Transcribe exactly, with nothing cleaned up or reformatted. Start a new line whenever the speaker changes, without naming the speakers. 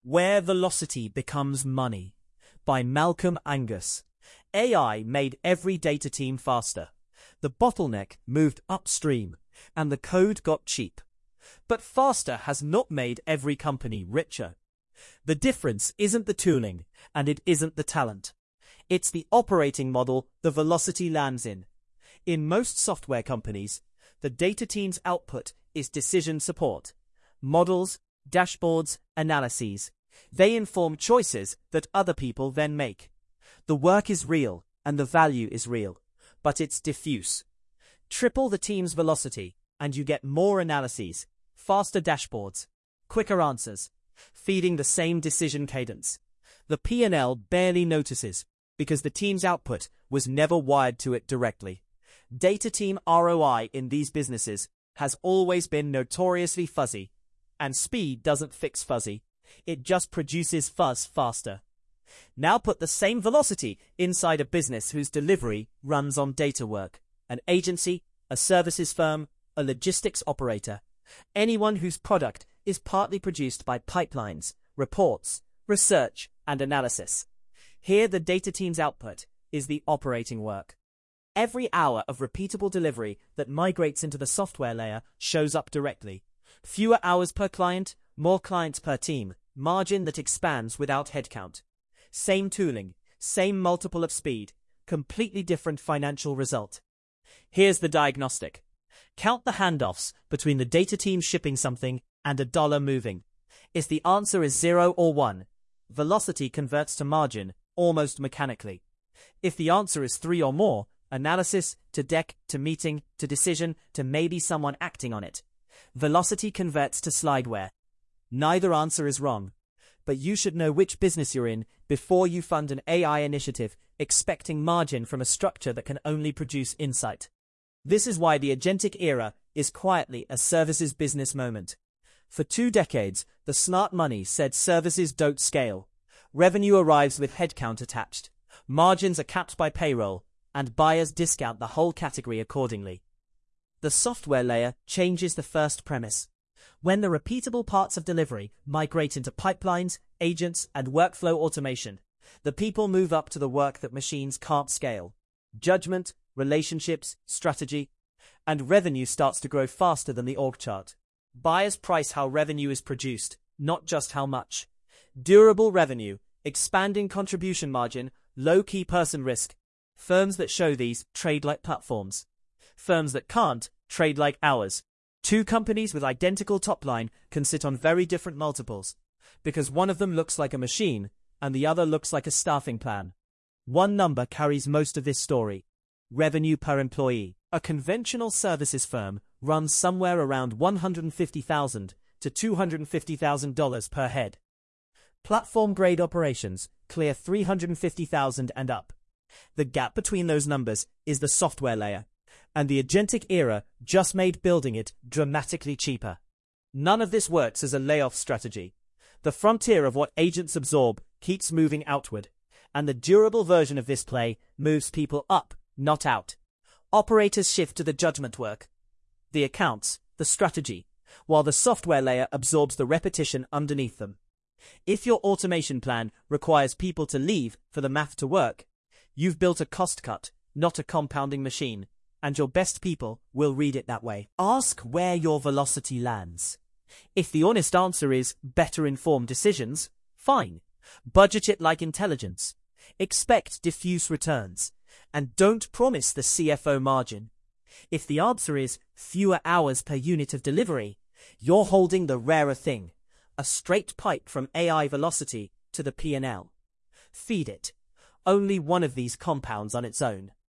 Where Velocity Becomes Money by Malcolm Angus. A I made every data team faster. The bottleneck moved upstream, and the code got cheap. But faster has not made every company richer. The difference isn't the tooling, and it isn't the talent. It's the operating model the velocity lands in. In most software companies, the data team's output is decision support, models, dashboards, analyses. They inform choices that other people then make. The work is real, and the value is real, but it's diffuse. Triple the team's velocity, and you get more analyses, faster dashboards, quicker answers, feeding the same decision cadence. The P and L barely notices, because the team's output was never wired to it directly. Data team R O I in these businesses has always been notoriously fuzzy, and speed doesn't fix fuzzy. It just produces fuzz faster. Now put the same velocity inside a business whose delivery runs on data work. An agency, a services firm, a logistics operator. Anyone whose product is partly produced by pipelines, reports, research, and analysis. Here the data team's output is the operating work. Every hour of repeatable delivery that migrates into the software layer shows up directly. Fewer hours per client, more clients per team. Margin that expands without headcount. Same tooling, same multiple of speed, completely different financial result. Here's the diagnostic. Count the handoffs between the data team shipping something and a dollar moving. If the answer is zero or one, velocity converts to margin almost mechanically. If the answer is three or more, analysis to deck to meeting to decision to maybe someone acting on it. Velocity converts to slideware. Neither answer is wrong, but you should know which business you're in before you fund an A I initiative expecting margin from a structure that can only produce insight. This is why the agentic era is quietly a services business moment. For two decades, the smart money said services don't scale. Revenue arrives with headcount attached. Margins are capped by payroll, and buyers discount the whole category accordingly. The software layer changes the first premise. When the repeatable parts of delivery migrate into pipelines, agents, and workflow automation, the people move up to the work that machines can't scale. Judgment, relationships, strategy, and revenue starts to grow faster than the org chart. Buyers price how revenue is produced, not just how much. Durable revenue, expanding contribution margin, low key person risk. Firms that show these trade like platforms. Firms that can't trade like ours. Two companies with identical top line can sit on very different multiples, because one of them looks like a machine and the other looks like a staffing plan. One number carries most of this story. Revenue per employee. A conventional services firm runs somewhere around one hundred fifty thousand dollars to two hundred fifty thousand dollars per head. Platform-grade operations clear three hundred fifty thousand dollars and up. The gap between those numbers is the software layer, and the agentic era just made building it dramatically cheaper. None of this works as a layoff strategy. The frontier of what agents absorb keeps moving outward, and the durable version of this play moves people up, not out. Operators shift to the judgment work, the accounts, the strategy, while the software layer absorbs the repetition underneath them. If your automation plan requires people to leave for the math to work, you've built a cost cut, not a compounding machine. And your best people will read it that way. Ask where your velocity lands. If the honest answer is better informed decisions, fine. Budget it like intelligence. Expect diffuse returns. And don't promise the C F O margin. If the answer is fewer hours per unit of delivery, you're holding the rarer thing. A straight pipe from A I velocity to the P and L. Feed it. Only one of these compounds on its own.